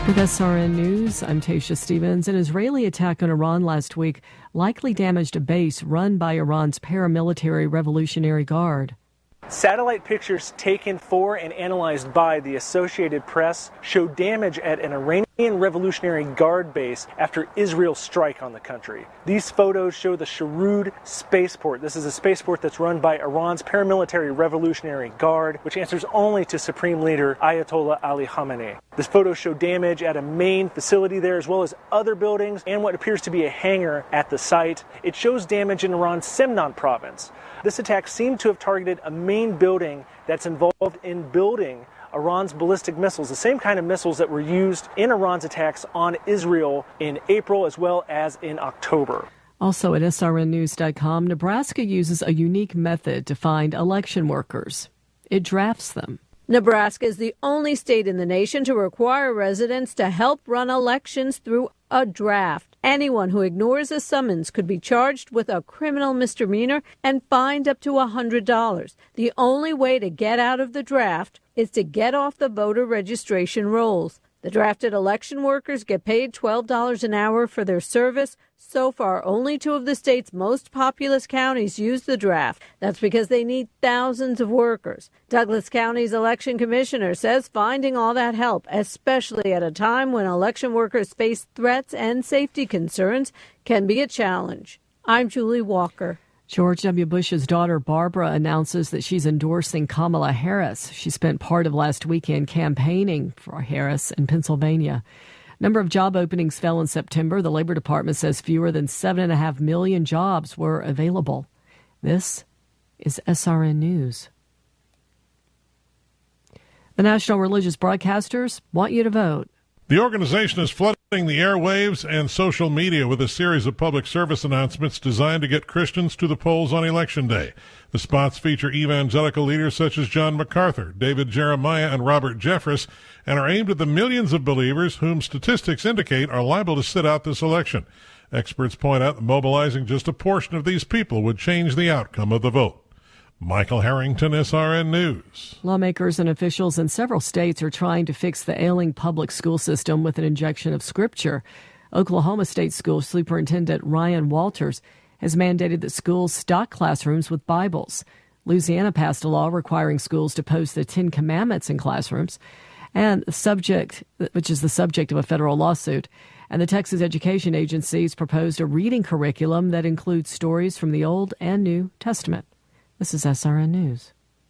With SRN News, I'm Tasha Stevens. An Israeli attack on Iran last week likely damaged a base run by Iran's paramilitary Revolutionary Guard. Satellite pictures taken for and analyzed by the Associated Press show damage at an Iranian Revolutionary Guard base after Israel's strike on the country. These photos show the Sharud spaceport. This is a spaceport that's run by Iran's paramilitary Revolutionary Guard, which answers only to Supreme Leader Ayatollah Ali Khamenei. This photos show damage at a main facility there, as well as other buildings and what appears to be a hangar at the site. It shows damage in Iran's Semnan province. This attack seemed to have targeted a main building that's involved in building Iran's ballistic missiles, the same kind of missiles that were used in Iran's attacks on Israel in April as well as in October. Also at srnnews.com, Nebraska uses a unique method to find election workers. It drafts them. Nebraska is the only state in the nation to require residents to help run elections through a draft. Anyone who ignores a summons could be charged with a criminal misdemeanor and fined up to $100. The only way to get out of the draft is to get off the voter registration rolls. The drafted election workers get paid $12 an hour for their service. So far, only 2 of the state's most populous counties use the draft. That's because they need thousands of workers. Douglas County's election commissioner says finding all that help, especially at a time when election workers face threats and safety concerns, can be a challenge. I'm Julie Walker. George W. Bush's daughter, Barbara, announces that she's endorsing Kamala Harris. She spent part of last weekend campaigning for Harris in Pennsylvania. Number of job openings fell in September. The Labor Department says fewer than 7.5 million jobs were available. This is SRN News. The National Religious Broadcasters want you to vote. The organization is flooding the airwaves and social media with a series of public service announcements designed to get Christians to the polls on Election Day. The spots feature evangelical leaders such as John MacArthur, David Jeremiah, and Robert Jeffress, and are aimed at the millions of believers whom statistics indicate are liable to sit out this election. Experts point out that mobilizing just a portion of these people would change the outcome of the vote. Michael Harrington, SRN News. Lawmakers and officials in several states are trying to fix the ailing public school system with an injection of scripture. Oklahoma State School Superintendent Ryan Walters has mandated that schools stock classrooms with Bibles. Louisiana passed a law requiring schools to post the 10 Commandments in classrooms, and which is the subject of a federal lawsuit. And the Texas Education Agency's proposed a reading curriculum that includes stories from the Old and New Testament. This is SRN News.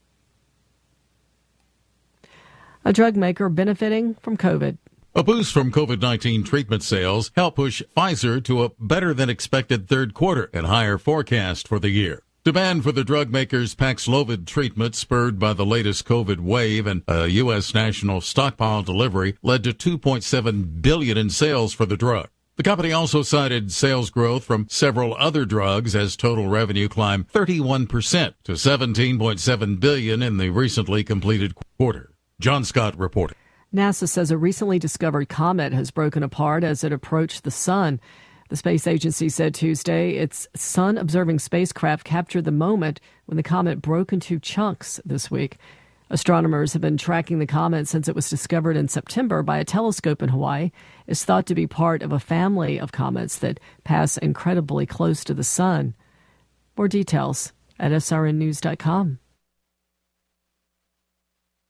A drug maker benefiting from COVID. A boost from COVID-19 treatment sales helped push Pfizer to a better-than-expected third quarter and higher forecast for the year. Demand for the drug maker's Paxlovid treatment, spurred by the latest COVID wave and a U.S. national stockpile delivery, led to $2.7 billion in sales for the drug. The company also cited sales growth from several other drugs as total revenue climbed 31% to $17.7 billion in the recently completed quarter. John Scott reported. NASA says a recently discovered comet has broken apart as it approached the sun. The space agency said Tuesday its sun-observing spacecraft captured the moment when the comet broke into chunks this week. Astronomers have been tracking the comet since it was discovered in September by a telescope in Hawaii. It's thought to be part of a family of comets that pass incredibly close to the sun. More details at srnnews.com.